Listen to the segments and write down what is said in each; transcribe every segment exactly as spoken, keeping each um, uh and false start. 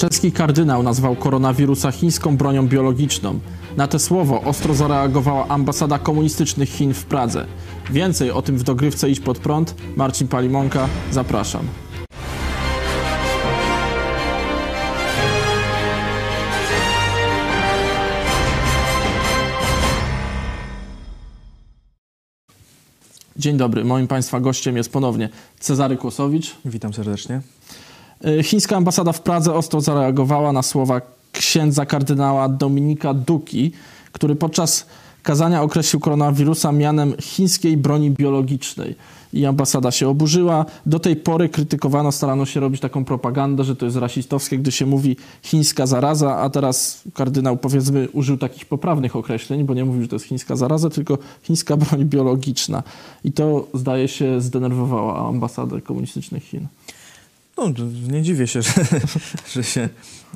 Czeski kardynał nazwał koronawirusa chińską bronią biologiczną. Na to słowo ostro zareagowała ambasada komunistycznych Chin w Pradze. Więcej o tym w dogrywce Idź Pod Prąd. Marcin Palimonka, zapraszam. Dzień dobry, moim Państwa gościem jest ponownie Cezary Kłosowicz. Witam serdecznie. Chińska ambasada w Pradze ostro zareagowała na słowa księdza kardynała Dominika Duki, który podczas kazania określił koronawirusa mianem chińskiej broni biologicznej. I ambasada się oburzyła. Do tej pory krytykowano, starano się robić taką propagandę, że to jest rasistowskie, gdy się mówi chińska zaraza, a teraz kardynał, powiedzmy, użył takich poprawnych określeń, bo nie mówił, że to jest chińska zaraza, tylko chińska broń biologiczna. I to, zdaje się, zdenerwowało ambasadę komunistycznych Chin. No, nie dziwię się, że, że się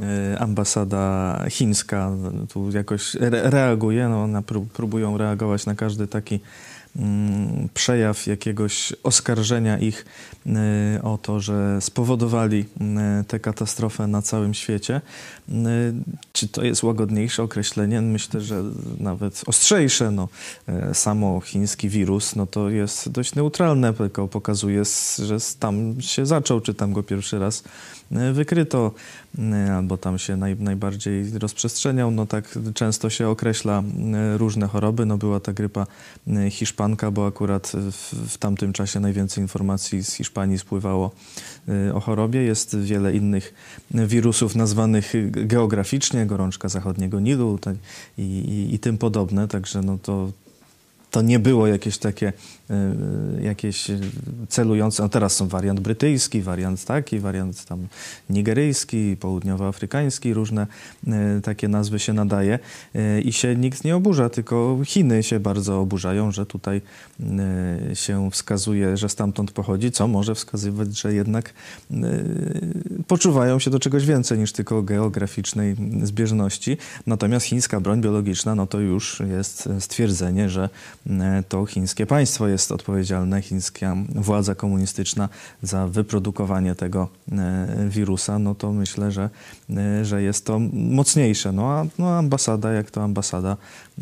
ambasada chińska tu jakoś re reaguje. No, one próbują reagować na każdy taki mm, przejaw jakiegoś oskarżenia ich y, o to, że spowodowali y, tę katastrofę na całym świecie. Y, czy to jest łagodniejsze określenie? Myślę, że nawet ostrzejsze. No, y, samo chiński wirus, no to jest dość neutralne, tylko pokazuje, że tam się zaczął, czy tam go pierwszy raz wykryto, albo tam się naj, najbardziej rozprzestrzeniał. No tak często się określa różne choroby. No była ta grypa hiszpanka, bo akurat w, w tamtym czasie najwięcej informacji z Hiszpanii spływało o chorobie. Jest wiele innych wirusów nazwanych geograficznie, gorączka zachodniego Nilu i, i, i tym podobne. Także no to To nie było jakieś takie, y, jakieś celujące, no teraz są wariant brytyjski, wariant taki, wariant tam nigeryjski, południowoafrykański, różne y, takie nazwy się nadaje y, i się nikt nie oburza, tylko Chiny się bardzo oburzają, że tutaj y, się wskazuje, że stamtąd pochodzi, co może wskazywać, że jednak y, poczuwają się do czegoś więcej niż tylko geograficznej zbieżności. Natomiast chińska broń biologiczna, no to już jest stwierdzenie, że to chińskie państwo jest odpowiedzialne, chińska władza komunistyczna za wyprodukowanie tego wirusa, no to myślę, że, że jest to mocniejsze. No a no ambasada, jak to ambasada,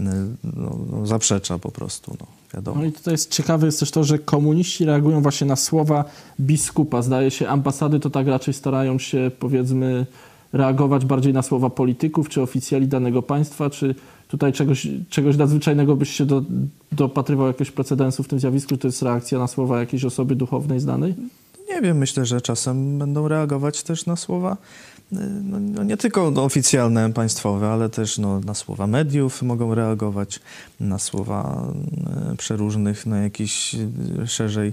no, no, zaprzecza po prostu, no. Wiadomo. No i tutaj jest ciekawe jest też to, że komuniści reagują właśnie na słowa biskupa. Zdaje się, ambasady to tak raczej starają się, powiedzmy, reagować bardziej na słowa polityków czy oficjali danego państwa, czy tutaj czegoś, czegoś nadzwyczajnego byś się do, dopatrywał, jakiegoś precedensu w tym zjawisku, czy to jest reakcja na słowa jakiejś osoby duchownej znanej? Nie wiem, myślę, że czasem będą reagować też na słowa, no, no nie tylko no, oficjalne, państwowe, ale też no, na słowa mediów mogą reagować, na słowa y, przeróżnych, no jakiś y, szerzej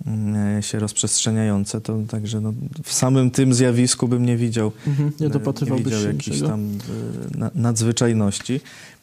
y, się rozprzestrzeniające, to także no, w samym tym zjawisku bym nie widział, mhm, nie dopatrywałbyś nie widział się jakichś niczego. tam y, na, nadzwyczajności.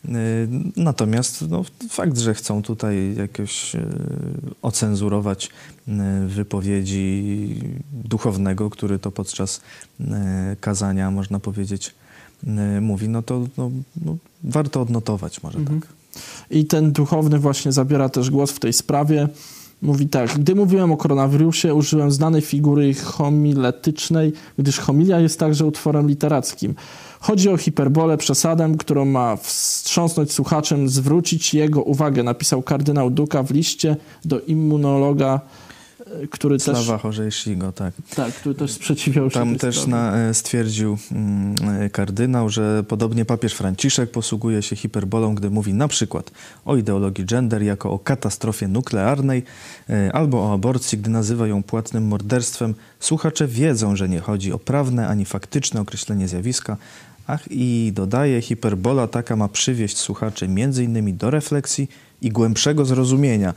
Natomiast no, fakt, że chcą tutaj jakoś y, ocenzurować y, wypowiedzi duchownego, który to podczas y, kazania, można powiedzieć, y, mówi, no to no, no, warto odnotować może mhm. tak. I ten duchowny właśnie zabiera też głos w tej sprawie. Mówi tak: gdy mówiłem o koronawirusie, użyłem znanej figury homiletycznej, gdyż homilia jest także utworem literackim. Chodzi o hiperbolę, przesadę, którą ma wstrząsnąć słuchaczem, zwrócić jego uwagę, napisał kardynał Duka w liście do immunologa, który Sława też... Chorzejsziego, tak. Tak, który też sprzeciwiał się. Tam też na, stwierdził mm, kardynał, że podobnie papież Franciszek posługuje się hiperbolą, gdy mówi na przykład o ideologii gender jako o katastrofie nuklearnej y, albo o aborcji, gdy nazywa ją płatnym morderstwem. Słuchacze wiedzą, że nie chodzi o prawne ani faktyczne określenie zjawiska. Ach, i dodaje, hiperbola taka ma przywieść słuchaczy między innymi do refleksji i głębszego zrozumienia.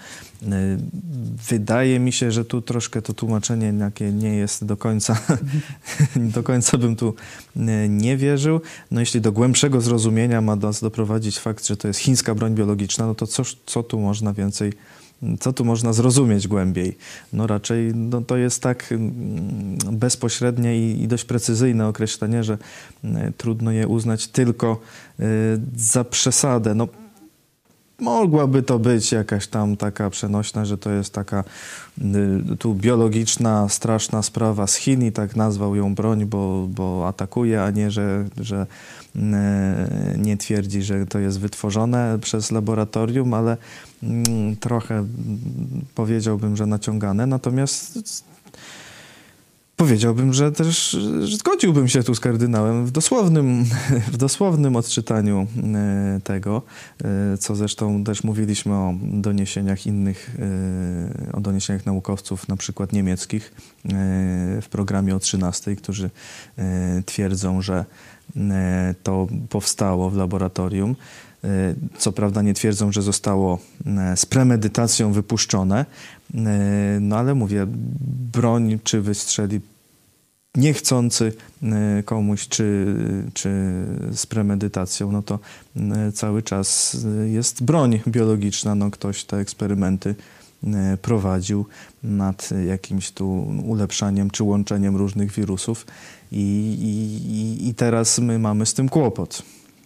Wydaje mi się, że tu troszkę to tłumaczenie jakie nie jest do końca, do końca bym tu nie wierzył. No jeśli do głębszego zrozumienia ma nas doprowadzić fakt, że to jest chińska broń biologiczna, no to co, co tu można więcej, co tu można zrozumieć głębiej? No raczej no to jest tak bezpośrednie i, i dość precyzyjne określenie, że y, trudno je uznać tylko y, za przesadę. No, mogłaby to być jakaś tam taka przenośna, że to jest taka y, tu biologiczna, straszna sprawa z Chin i tak nazwał ją broń, bo, bo atakuje, a nie, że, że y, nie twierdzi, że to jest wytworzone przez laboratorium, ale y, trochę y, powiedziałbym, że naciągane. Natomiast powiedziałbym, że też że zgodziłbym się tu z kardynałem w dosłownym, w dosłownym odczytaniu e, tego, e, co zresztą też mówiliśmy o doniesieniach innych, e, o doniesieniach naukowców, na przykład niemieckich, e, w programie o trzynastej, którzy e, twierdzą, że e, to powstało w laboratorium. E, co prawda nie twierdzą, że zostało e, z premedytacją wypuszczone, no ale mówię, broń czy wystrzeli niechcący komuś, czy, czy z premedytacją, no to cały czas jest broń biologiczna. No ktoś te eksperymenty prowadził nad jakimś tu ulepszaniem czy łączeniem różnych wirusów i, i, i teraz my mamy z tym kłopot.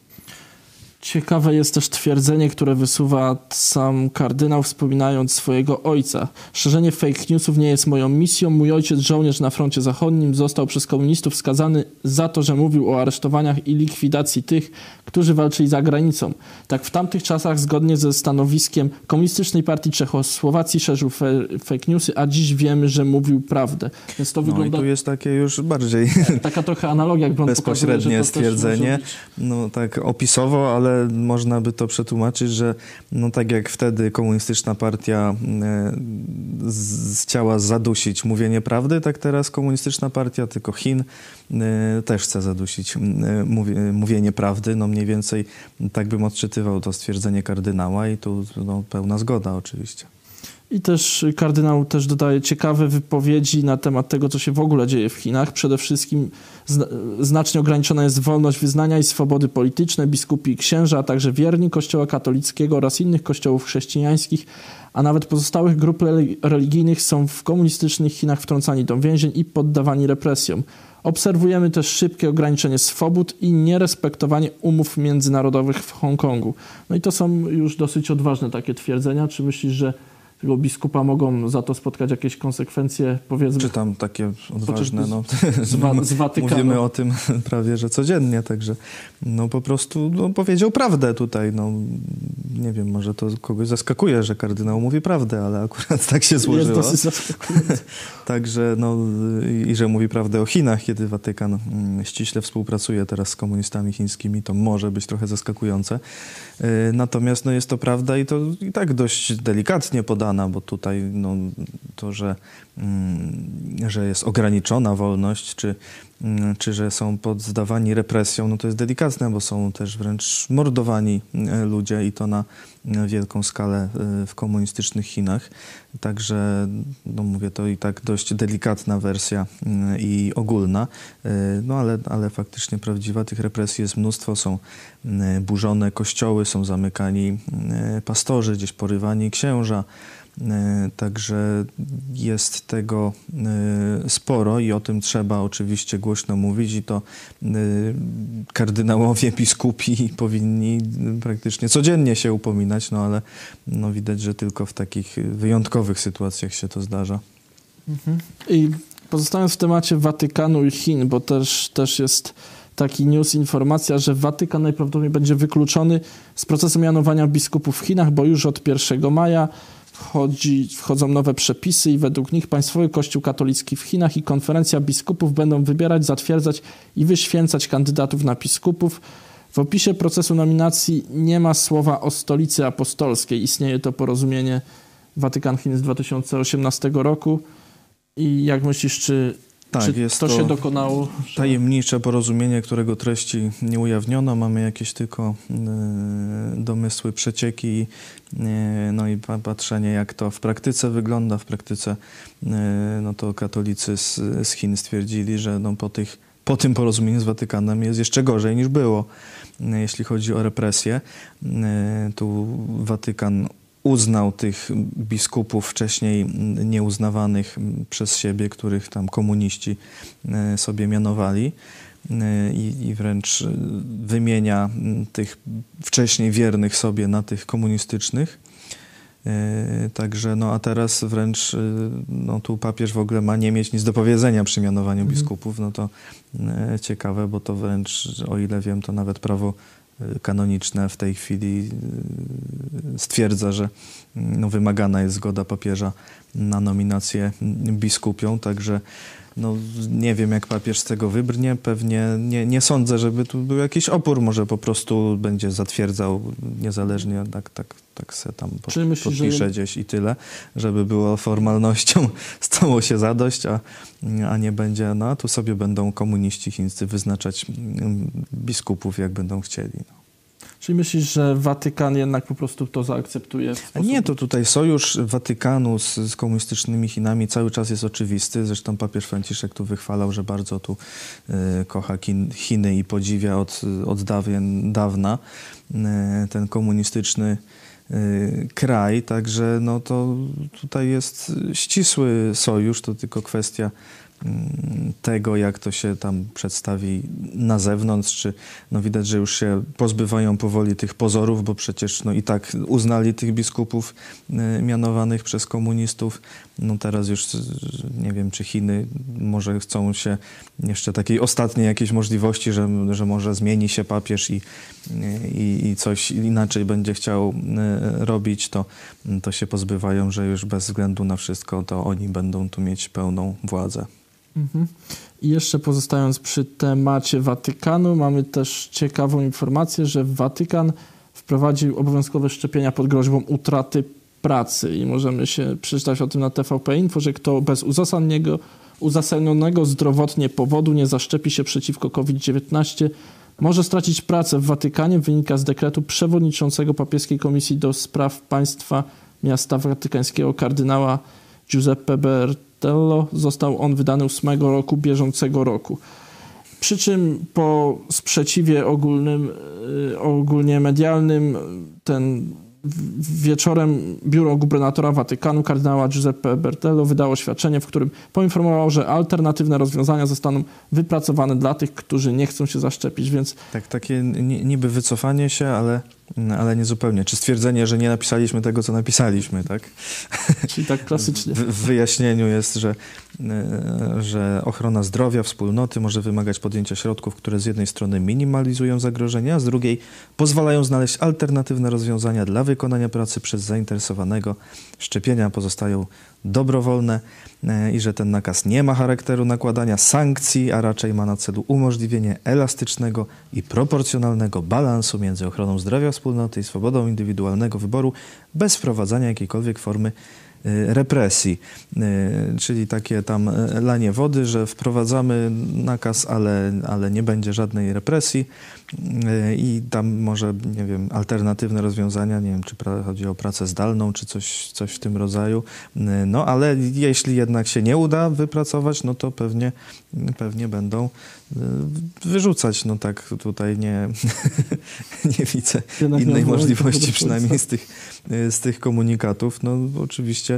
Ciekawe jest też twierdzenie, które wysuwa sam kardynał, wspominając swojego ojca. Szerzenie fake newsów nie jest moją misją. Mój ojciec, żołnierz na froncie zachodnim, został przez komunistów skazany za to, że mówił o aresztowaniach i likwidacji tych, którzy walczyli za granicą. Tak w tamtych czasach, zgodnie ze stanowiskiem Komunistycznej Partii Czechosłowacji, szerzył fe- fake newsy, a dziś wiemy, że mówił prawdę. Więc to no wygląda... i tu jest takie już bardziej taka trochę analogia, jak bezpośrednie pokazuje, że to stwierdzenie. No tak opisowo, ale można by to przetłumaczyć, że no tak jak wtedy komunistyczna partia e, z, chciała zadusić mówienie prawdy, tak teraz komunistyczna partia, tylko Chin, e, też chce zadusić e, mówi, mówienie prawdy. No mniej więcej tak bym odczytywał to stwierdzenie kardynała i tu no, pełna zgoda oczywiście. I też kardynał też dodaje ciekawe wypowiedzi na temat tego, co się w ogóle dzieje w Chinach. Przede wszystkim zna- znacznie ograniczona jest wolność wyznania i swobody polityczne. Biskupi i księża, a także wierni Kościoła katolickiego oraz innych kościołów chrześcijańskich, a nawet pozostałych grup religijnych są w komunistycznych Chinach wtrącani do więzień i poddawani represjom. Obserwujemy też szybkie ograniczenie swobód i nierespektowanie umów międzynarodowych w Hongkongu. No i to są już dosyć odważne takie twierdzenia. Czy myślisz, że tego biskupa mogą za to spotkać jakieś konsekwencje, powiedzmy... Czy tam takie odważne, no, z, wa- z Watykanu. Mówimy o tym prawie, że codziennie, także no po prostu no, powiedział prawdę tutaj, no nie wiem, może to kogoś zaskakuje, że kardynał mówi prawdę, ale akurat tak się złożyło. Jest dosyć zaskakujące. Także no i, i że mówi prawdę o Chinach, kiedy Watykan mm, ściśle współpracuje teraz z komunistami chińskimi, to może być trochę zaskakujące. Yy, natomiast no jest to prawda i to i tak dość delikatnie podane, bo tutaj no, to, że, mm, że jest ograniczona wolność, czy, mm, czy że są poddawani represjom, no to jest delikatne, bo są też wręcz mordowani ludzie i to na wielką skalę w komunistycznych Chinach. Także, no mówię, to i tak dość delikatna wersja i ogólna, no ale, ale faktycznie prawdziwa. Tych represji jest mnóstwo, są burzone kościoły, są zamykani pastorzy, gdzieś porywani księża. Także jest tego sporo i o tym trzeba oczywiście głośno mówić i to kardynałowie, biskupi powinni praktycznie codziennie się upominać, no ale no widać, że tylko w takich wyjątkowych sytuacjach się to zdarza. Mhm. I pozostając w temacie Watykanu i Chin, bo też, też jest taki news, informacja, że Watykan najprawdopodobniej będzie wykluczony z procesu mianowania biskupów w Chinach, bo już od pierwszego maja Wchodzi, wchodzą nowe przepisy i według nich Państwowy Kościół Katolicki w Chinach i konferencja biskupów będą wybierać, zatwierdzać i wyświęcać kandydatów na biskupów. W opisie procesu nominacji nie ma słowa o stolicy apostolskiej. Istnieje to porozumienie Watykan-Chin z dwa tysiące osiemnastego roku. I jak myślisz, czy, tak, czy jest to, to się dokonało? tajemnicze porozumienie, którego treści nie ujawniono. Mamy jakieś tylko y, domysły, przecieki y, no i patrzenie, jak to w praktyce wygląda. W praktyce y, no to katolicy z, z Chin stwierdzili, że no po, tych, po tym porozumieniu z Watykanem jest jeszcze gorzej niż było, y, jeśli chodzi o represje. Y, tu Watykan uznał tych biskupów wcześniej nieuznawanych przez siebie, których tam komuniści sobie mianowali. i, i wręcz wymienia tych wcześniej wiernych sobie na tych komunistycznych. Także, no a teraz wręcz no, tu papież w ogóle ma nie mieć nic do powiedzenia przy mianowaniu mhm. biskupów, no to ciekawe, bo to wręcz, o ile wiem, to nawet prawo kanoniczne w tej chwili stwierdza, że no, wymagana jest zgoda papieża na nominację biskupią, także no, nie wiem, jak papież z tego wybrnie. Pewnie nie, nie sądzę, żeby tu był jakiś opór. Może po prostu będzie zatwierdzał niezależnie, tak, tak, tak se tam po, myślisz, podpisze że... gdzieś i tyle, żeby było formalnością, stało się zadość, a, a nie będzie, no a tu sobie będą komuniści chińscy wyznaczać biskupów, jak będą chcieli. No. Czyli myślisz, że Watykan jednak po prostu to zaakceptuje? W sposób... Nie, to tutaj sojusz Watykanu z, z komunistycznymi Chinami cały czas jest oczywisty. Zresztą papież Franciszek tu wychwalał, że bardzo tu y, kocha Chin, Chiny i podziwia od, od dawien, dawna y, ten komunistyczny y, kraj. Także no to tutaj jest ścisły sojusz, to tylko kwestia tego, jak to się tam przedstawi na zewnątrz, czy no widać, że już się pozbywają powoli tych pozorów, bo przecież no i tak uznali tych biskupów y, mianowanych przez komunistów. No teraz już nie wiem, czy Chiny może chcą się jeszcze takiej ostatniej jakiejś możliwości, że, że może zmieni się papież i, i, i coś inaczej będzie chciał y, robić, to, to się pozbywają, że już bez względu na wszystko to oni będą tu mieć pełną władzę. Mhm. I jeszcze pozostając przy temacie Watykanu, mamy też ciekawą informację, że Watykan wprowadził obowiązkowe szczepienia pod groźbą utraty pracy i możemy się przeczytać o tym na T V P Info, że kto bez uzasadnionego, uzasadnionego zdrowotnie powodu nie zaszczepi się przeciwko COVID dziewiętnaście, może stracić pracę w Watykanie. Wynika z dekretu przewodniczącego Papieskiej Komisji do Spraw Państwa Miasta Watykańskiego kardynała Giuseppe Bertello. Został on wydany ósmego roku bieżącego roku. Przy czym po sprzeciwie ogólnym, ogólnie medialnym ten wieczorem biuro gubernatora Watykanu kardynała Giuseppe Bertello wydało oświadczenie, w którym poinformował, że alternatywne rozwiązania zostaną wypracowane dla tych, którzy nie chcą się zaszczepić, więc... Tak, takie niby wycofanie się, ale, ale nie zupełnie. Czy stwierdzenie, że nie napisaliśmy tego, co napisaliśmy, tak? Czyli tak klasycznie. W, w wyjaśnieniu jest, że, że ochrona zdrowia wspólnoty może wymagać podjęcia środków, które z jednej strony minimalizują zagrożenia, a z drugiej pozwalają znaleźć alternatywne rozwiązania dla wykonania pracy przez zainteresowanego. Szczepienia pozostają dobrowolne i że ten nakaz nie ma charakteru nakładania sankcji, a raczej ma na celu umożliwienie elastycznego i proporcjonalnego balansu między ochroną zdrowia wspólnoty i swobodą indywidualnego wyboru bez wprowadzania jakiejkolwiek formy represji, czyli takie tam lanie wody, że wprowadzamy nakaz, ale, ale nie będzie żadnej represji i tam może, nie wiem, alternatywne rozwiązania, nie wiem, czy chodzi o pracę zdalną, czy coś, coś w tym rodzaju, no ale jeśli jednak się nie uda wypracować, no to pewnie, pewnie będą wyrzucać, no tak tutaj nie, nie widzę jednak innej możliwości, przynajmniej z tych, z tych komunikatów. No oczywiście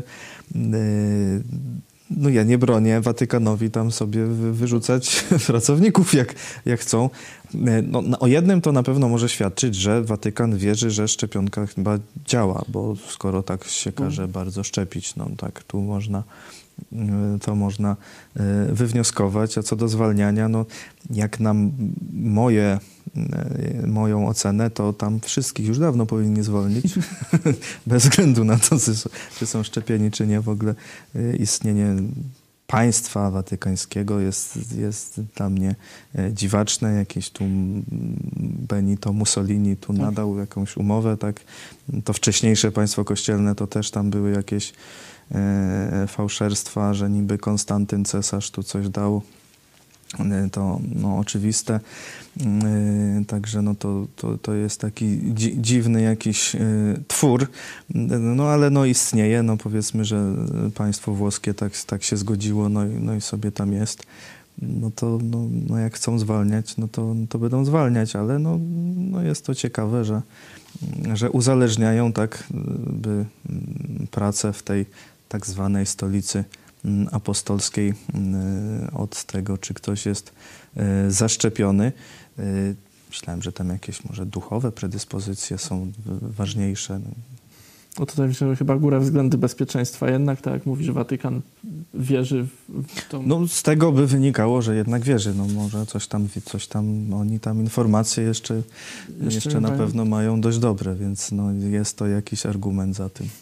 no ja nie bronię Watykanowi tam sobie wyrzucać pracowników jak, jak chcą. No, o jednym to na pewno może świadczyć, że Watykan wierzy, że szczepionka chyba działa, bo skoro tak się każe bardzo szczepić, no tak tu można to można wywnioskować. A co do zwalniania, no jak nam moje, moją ocenę, to tam wszystkich już dawno powinni zwolnić. Bez względu na to, czy są szczepieni, czy nie. W ogóle istnienie państwa watykańskiego jest, jest dla mnie dziwaczne. Jakieś tu Benito Mussolini tu nadał jakąś umowę, tak. To wcześniejsze państwo kościelne to też tam były jakieś fałszerstwa, że niby Konstantyn cesarz tu coś dał, to no, oczywiste. Także no, to, to, to jest taki dzi dziwny jakiś twór, no ale no, istnieje, no powiedzmy, że państwo włoskie tak, tak się zgodziło, no, no i sobie tam jest. No to no, no jak chcą zwalniać, no to, to będą zwalniać, ale no, no jest to ciekawe, że, że uzależniają tak by pracę w tej tak zwanej stolicy apostolskiej od tego, czy ktoś jest zaszczepiony. Myślałem, że tam jakieś może duchowe predyspozycje są ważniejsze. No tutaj myślę, że chyba górę względy bezpieczeństwa jednak, tak jak mówisz, Watykan wierzy w tą... No z tego by wynikało, że jednak wierzy. No może coś tam, coś tam oni tam informacje jeszcze, jeszcze, jeszcze na mają. pewno mają dość dobre, więc no jest to jakiś argument za tym.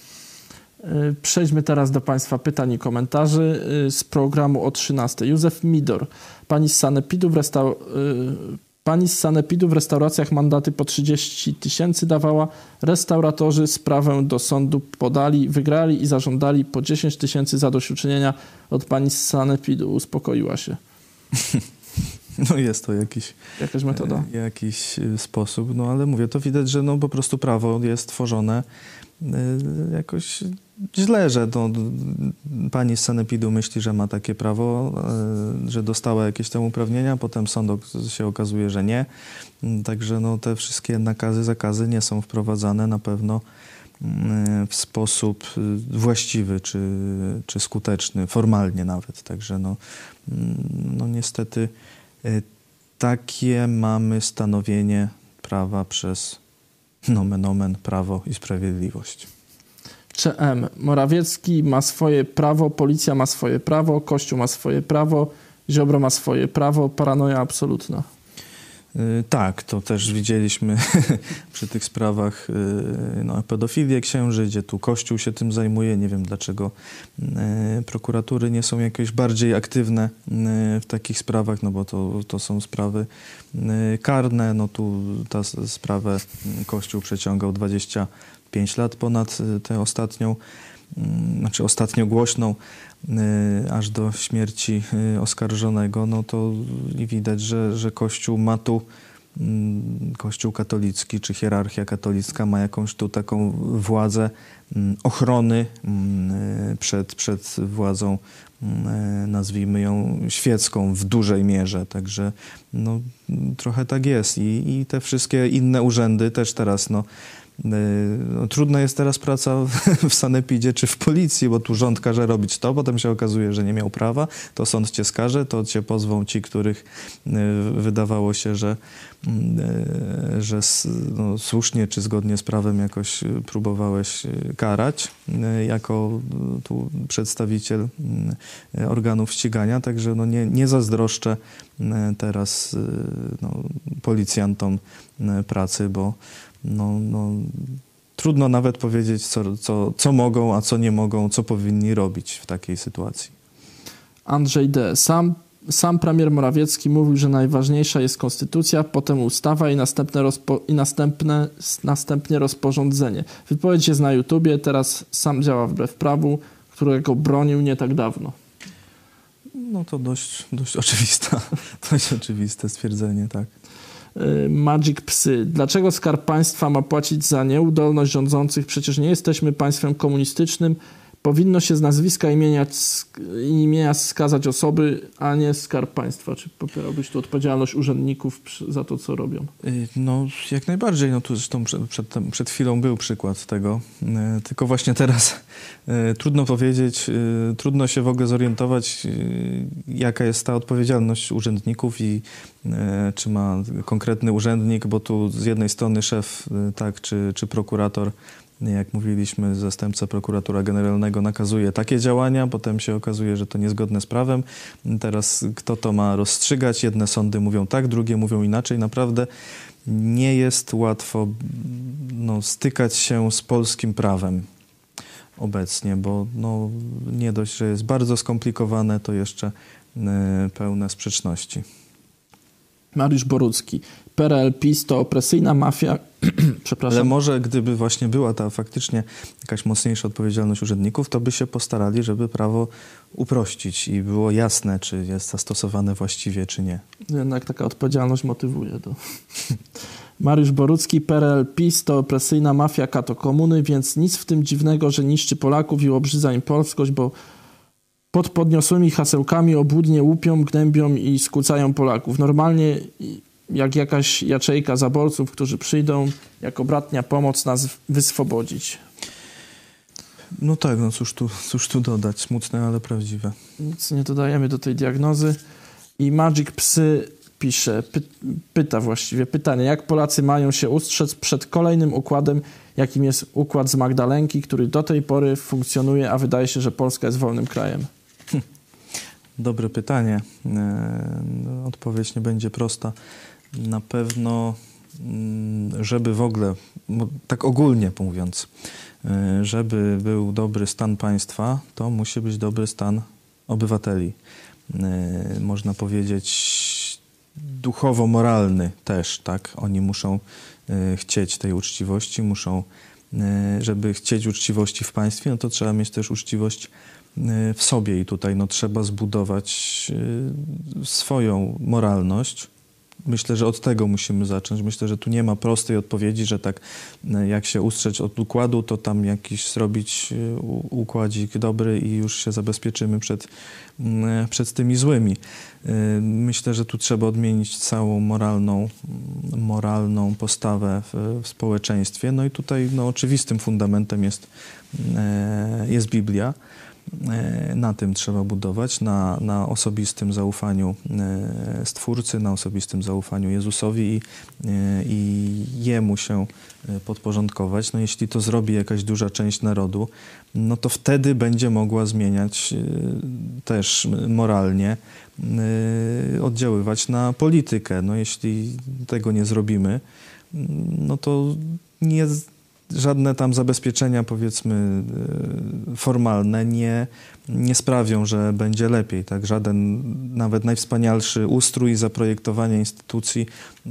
Przejdźmy teraz do Państwa pytań i komentarzy z programu o trzynastej. Józef Midor. Pani z Sanepidu w restau... Pani z Sanepidu w restauracjach mandaty po trzydzieści tysięcy dawała. Restauratorzy sprawę do sądu podali, wygrali i zażądali po dziesięć tysięcy zadośćuczynienia od pani z Sanepidu. Uspokoiła się. No jest to jakiś... Jakaś metoda. E, jakiś sposób, no ale mówię, to widać, że no po prostu prawo jest tworzone e, jakoś źle, że no, pani z Sanepidu myśli, że ma takie prawo, e, że dostała jakieś tam uprawnienia, potem sąd się okazuje, że nie. Także no, te wszystkie nakazy, zakazy nie są wprowadzane na pewno w sposób właściwy czy, czy skuteczny, formalnie nawet. Także no, no niestety takie mamy stanowienie prawa przez nomen omen Prawo i Sprawiedliwość. Czy M. Morawiecki ma swoje prawo, policja ma swoje prawo, Kościół ma swoje prawo, Ziobro ma swoje prawo, paranoja absolutna. Yy, tak, to też widzieliśmy przy tych sprawach yy, no, pedofilię księży, gdzie tu Kościół się tym zajmuje. Nie wiem, dlaczego yy, prokuratury nie są jakieś bardziej aktywne yy, w takich sprawach, no bo to, to są sprawy yy, karne. No tu ta sprawę Kościół przeciągał dwadzieścia pięć lat ponad tę ostatnią, znaczy ostatnio głośną, aż do śmierci oskarżonego, no to widać, że, że Kościół ma tu, Kościół katolicki czy hierarchia katolicka ma jakąś tu taką władzę ochrony przed, przed władzą, nazwijmy ją świecką w dużej mierze, także no, trochę tak jest i, i te wszystkie inne urzędy też teraz no, No, trudna jest teraz praca w sanepidzie czy w policji, bo tu rząd każe robić to, potem się okazuje, że nie miał prawa, to sąd cię skaże, to cię pozwą ci, których wydawało się, że, że no, słusznie czy zgodnie z prawem jakoś próbowałeś karać jako tu przedstawiciel organów ścigania, także no, nie, nie zazdroszczę teraz no, policjantom pracy, bo No, no, trudno nawet powiedzieć, co, co, co mogą, a co nie mogą, co powinni robić w takiej sytuacji. Andrzej D. Sam, sam premier Morawiecki mówił, że najważniejsza jest konstytucja, potem ustawa i, następne rozpo, i następne, następnie rozporządzenie. Wypowiedź jest na YouTubie, teraz sam działa wbrew prawu, którego bronił nie tak dawno. No to dość, dość oczywista, dość oczywiste stwierdzenie, tak. Magic Psy. Dlaczego Skarb Państwa ma płacić za nieudolność rządzących? Przecież nie jesteśmy państwem komunistycznym. Powinno się z nazwiska imienia, imienia skazać osoby, a nie Skarb Państwa. Czy popierałbyś tu odpowiedzialność urzędników za to, co robią? No, jak najbardziej. No tu zresztą przed, przed, przed chwilą był przykład tego. Tylko właśnie teraz trudno powiedzieć, trudno się w ogóle zorientować, jaka jest ta odpowiedzialność urzędników i czy ma konkretny urzędnik, bo tu z jednej strony szef, tak, czy, czy prokurator, jak mówiliśmy, zastępca prokuratora generalnego nakazuje takie działania, potem się okazuje, że to niezgodne z prawem. Teraz kto to ma rozstrzygać? Jedne sądy mówią tak, drugie mówią inaczej. Naprawdę nie jest łatwo no, stykać się z polskim prawem obecnie, bo no, nie dość, że jest bardzo skomplikowane, to jeszcze y, pełne sprzeczności. Mariusz Borucki. P R L PiS to opresyjna mafia. Przepraszam. Ale może gdyby właśnie była ta faktycznie jakaś mocniejsza odpowiedzialność urzędników, to by się postarali, żeby prawo uprościć i było jasne, czy jest zastosowane właściwie, czy nie. Jednak taka odpowiedzialność motywuje do... Mariusz Borucki. P R L PiS to opresyjna mafia kato komuny, więc nic w tym dziwnego, że niszczy Polaków i obrzydza im polskość, bo pod podniosłymi hasełkami obłudnie łupią, gnębią i skłócają Polaków. Normalnie jak jakaś jaczejka zaborców, którzy przyjdą jako bratnia pomoc nas wyswobodzić. No tak, no cóż tu, cóż tu dodać, smutne, ale prawdziwe. Nic nie dodajemy do tej diagnozy. I Magic Psy pisze, py, pyta właściwie, pytanie, jak Polacy mają się ustrzec przed kolejnym układem, jakim jest układ z Magdalenki, który do tej pory funkcjonuje, a wydaje się, że Polska jest wolnym krajem? Hm. Dobre pytanie. E, odpowiedź nie będzie prosta. Na pewno, żeby w ogóle, tak ogólnie mówiąc, żeby był dobry stan państwa, to musi być dobry stan obywateli. Można powiedzieć duchowo-moralny też, tak? Oni muszą chcieć tej uczciwości, muszą, żeby chcieć uczciwości w państwie, no to trzeba mieć też uczciwość w sobie i tutaj no, trzeba zbudować swoją moralność. Myślę, że od tego musimy zacząć. Myślę, że tu nie ma prostej odpowiedzi, że tak jak się ustrzec od układu, to tam jakiś zrobić układzik dobry i już się zabezpieczymy przed, przed tymi złymi. Myślę, że tu trzeba odmienić całą moralną, moralną postawę w, w społeczeństwie. No i tutaj no, oczywistym fundamentem jest, jest Biblia. Na tym trzeba budować, na, na osobistym zaufaniu Stwórcy, na osobistym zaufaniu Jezusowi i, i Jemu się podporządkować. No jeśli to zrobi jakaś duża część narodu, no to wtedy będzie mogła zmieniać też moralnie, oddziaływać na politykę. No jeśli tego nie zrobimy, no to nie żadne tam zabezpieczenia, powiedzmy, formalne nie, nie sprawią, że będzie lepiej. Tak? Żaden, nawet najwspanialszy ustrój, zaprojektowanie instytucji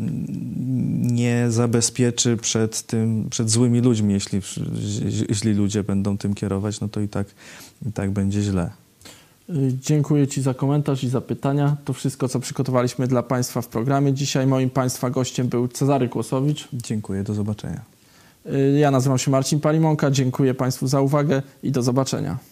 nie zabezpieczy przed tym, przed złymi ludźmi. Jeśli źli ludzie będą tym kierować, no to i tak, i tak będzie źle. Dziękuję Ci za komentarz i za pytania. To wszystko, co przygotowaliśmy dla Państwa w programie. Dzisiaj moim Państwa gościem był Cezary Kłosowicz. Dziękuję, do zobaczenia. Ja nazywam się Marcin Palimonka, dziękuję Państwu za uwagę i do zobaczenia.